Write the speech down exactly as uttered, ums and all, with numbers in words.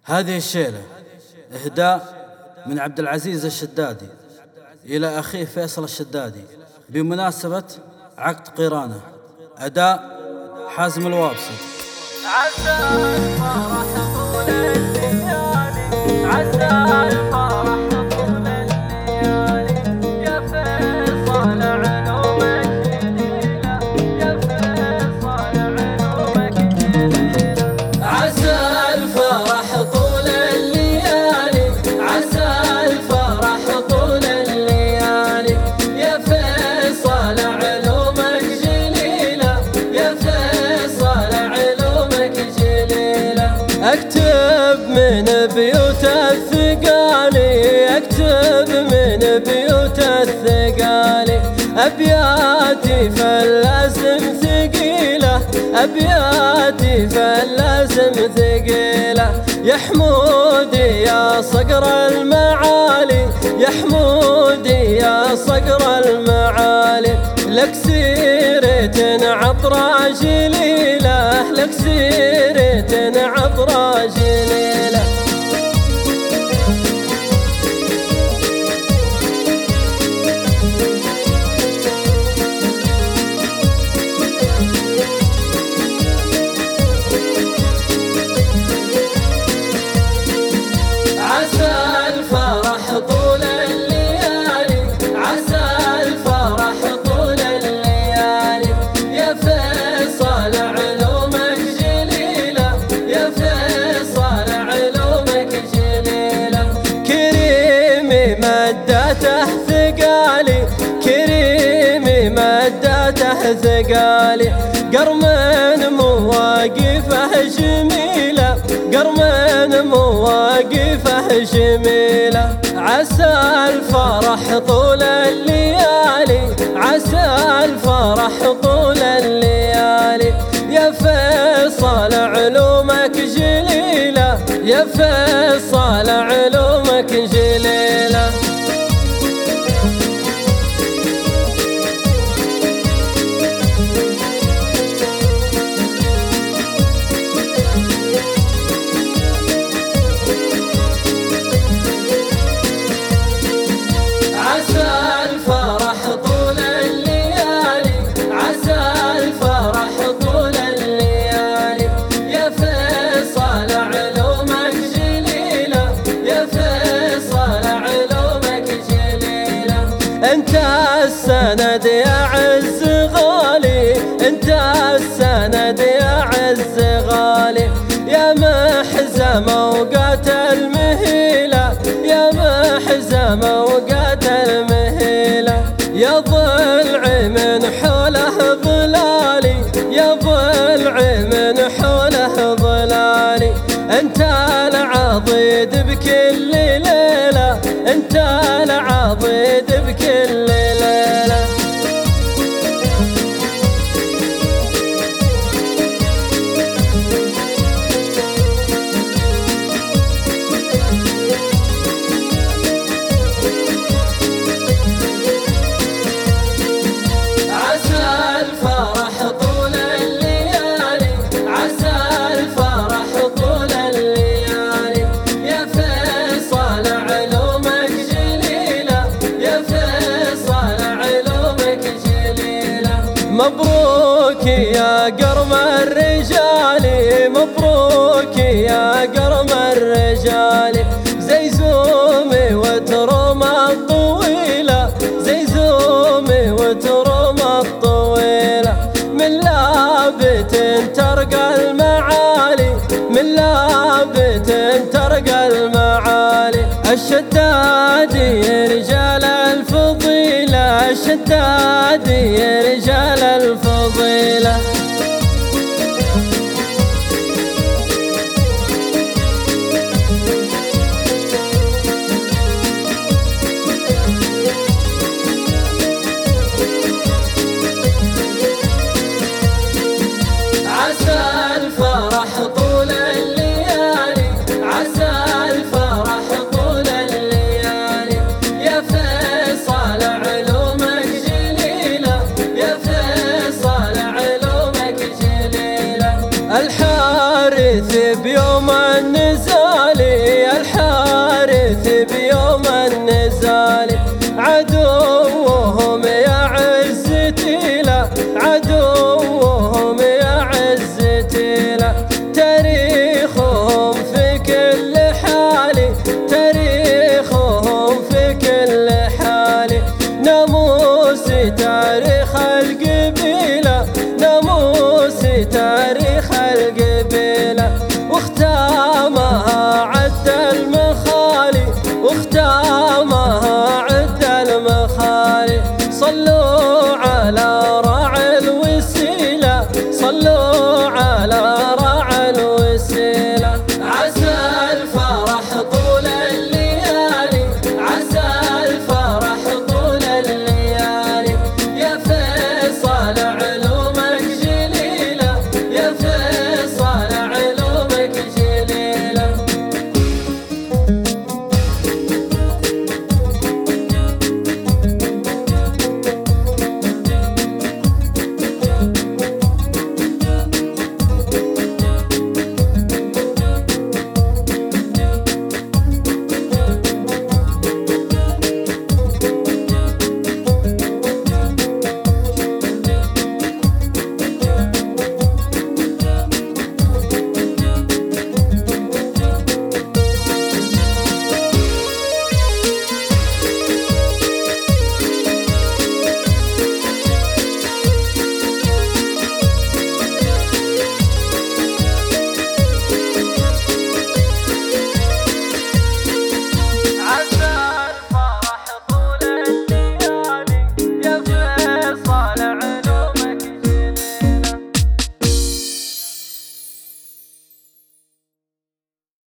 هذه الشيلة إهداء من عبد العزيز الشدادي إلى أخيه فيصل الشدادي بمناسبة عقد قرانه. أداء حازم الوابصي. عسى الفرح طول الليالي، عسى الفرح طول الليالي، يا فيصل علومك جليلة، يا فيصل علومك جليلة. عسى الفرح طول الليالي، عسى الفرح طول الليالي، يا فيصل علومك جليلة، يا فيصل علومك جليلة. اكتب من بيوت الثقالي، اكتب من بيوت الثقالي، ابياتي فاللازم ثقيلة، ابياتي فاللازم ثقيلة. يا حمودي يا صقر المعالي، يا حمودي يا صقر المعالي، لك سيرة عطرة جليلة، لك سيرة عطرة جليلة. عسى الفرح طول الليالي، عسى الفرح طول الليالي، يا فيصل علومك جليلة، يا فيصل علومك جليلة. كريمي مدته ثقالي، كريمي مدته ثقالي، قرمن مواقفه جميلة، قرمن مواقفه جميلة. عسى الفرح طول الليالي، عسى الفرح طول الليالي، يا فيصل علومك جليلة، يا فيصل علومك جليلة. عسى الفرح طول الليالي، عسى الفرح طول الليالي، يا فيصل علومك جليلة، يا فيصل علومك جليلة. انت السند يا عز غالي، انت السند يا عز غالي، يا محزم اوقات المهيلة، يا محزم اوقات المهيلة. يا ضلع من حوله ظلالي، يا ضلع من حوله ظلالي، انت العضيد بكل ليلة، انت العضيد بكل ليلة. مبروك يا قرم الرجال، مبروك يا قرم الرجال، زي زومي وتروم الطويلة، زي زومي وتروم الطويلة، من لابت ترقى المعالي، من لابت ترقى المعالي. الشدادي رجال الفضيلة، الشدادي رجال الفضيلة،